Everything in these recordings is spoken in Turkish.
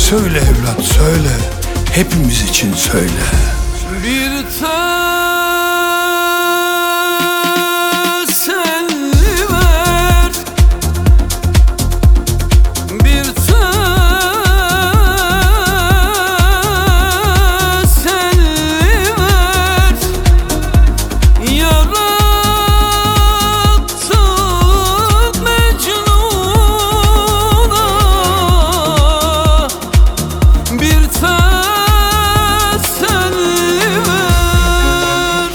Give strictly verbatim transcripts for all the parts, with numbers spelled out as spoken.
Söyle evlat söyle, hepimiz için söyle. Bir teselli ver, bir teselli ver. Yarattın Mecnun'a bir teselli ver.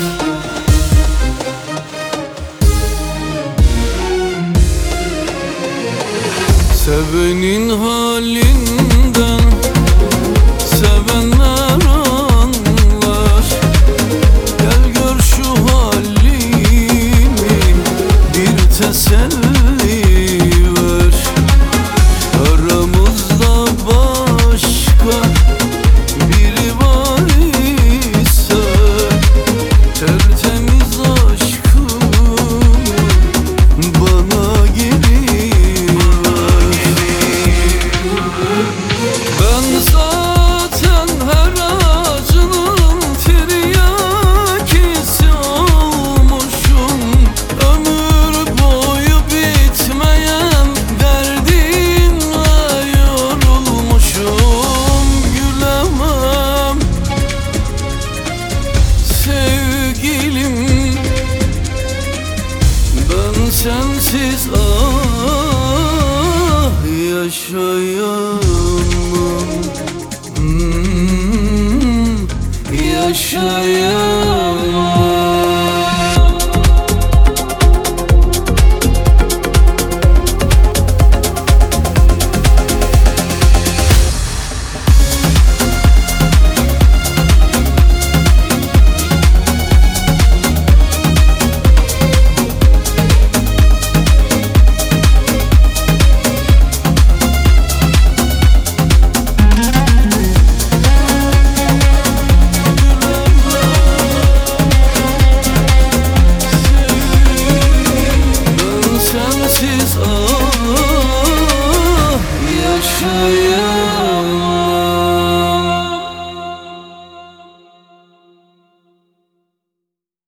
Sevenin halinden sevenler anlar. Gel gör şu halimi, bir teselli ver. Aramızda başka biri var ise tertemiz aşkımı bana geri ver. Ben zaten her acının tiryakisi olmuşum. Ömür boyu bitmeyen derdinle yorulmuşum. Gülemem sevgilim, ben sensiz ah yaşayamam. Hmm, yaşayamam.